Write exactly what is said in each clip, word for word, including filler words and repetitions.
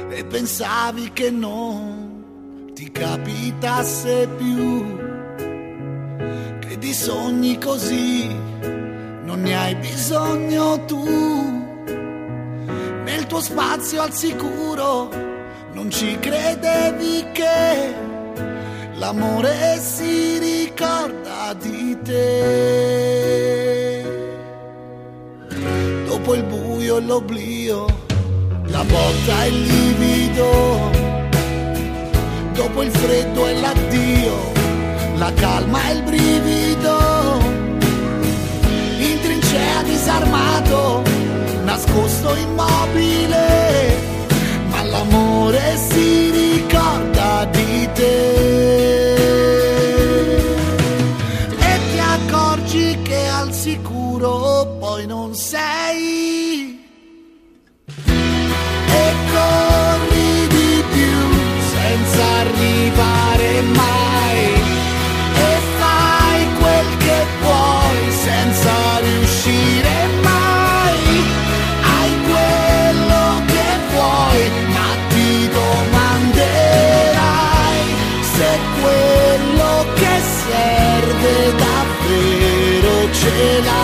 e pensavi che non ti capitasse più, che di sogni così non ne hai bisogno tu. Nel tuo spazio al sicuro non ci credevi che l'amore si ricorda di te. Dopo il buio e l'oblio, la botta e il livido, dopo il freddo e l'addio, la calma e il brivido, in trincea disarmato, nascosto immobile, ma l'amore si ricorda di te. E ti accorgi che al sicuro poi non sei, e corri di più senza arrivare mai, e fai quel che puoi senza riuscire mai. Hai quello che vuoi, ma ti domanderai se quello che serve davvero ce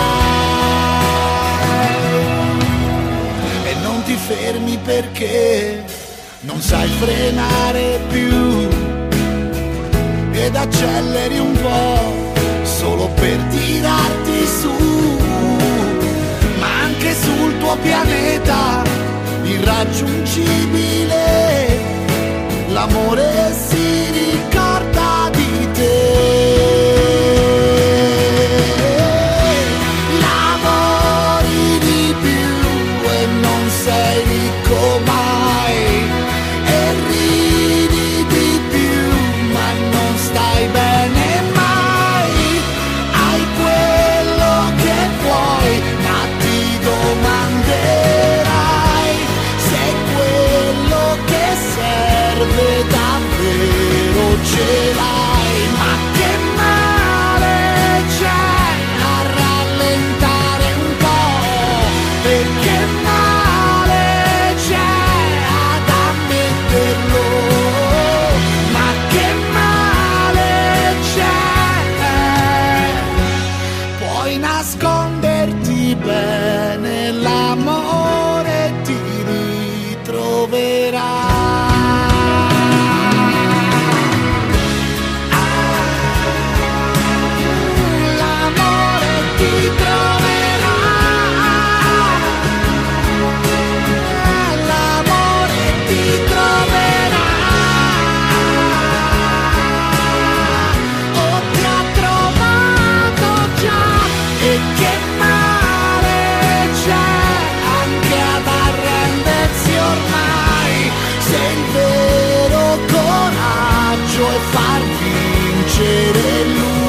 l'hai. E non ti fermi perché non sai frenare più, ed acceleri un po' solo per tirarti su, ma anche sul tuo pianeta irraggiungibile l'amore si ricorda di te. Lavori di più e non sei ricco mai, e ridi di più ma non stai bene mai. Hai quello che vuoi, ma ti domanderai se quello che serve davvero ce l'hai. Ma che male c'è a rallentare un po', e che male c'è ad ammetterlo, ma che male c'è. Puoi nasconderti bene, l'amore ti ritroverà. L'amore ti troverà, l'amore ti troverà, o ti ha trovato già. E che male c'è anche ad arrendersi ormai, se il vero coraggio è far vincere lui.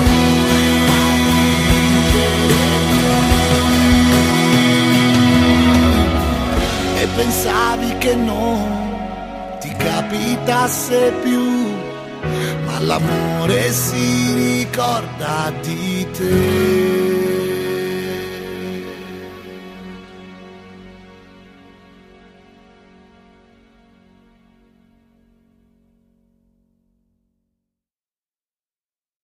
E pensavi che non ti capitasse più, ma l'amore si ricorda di te.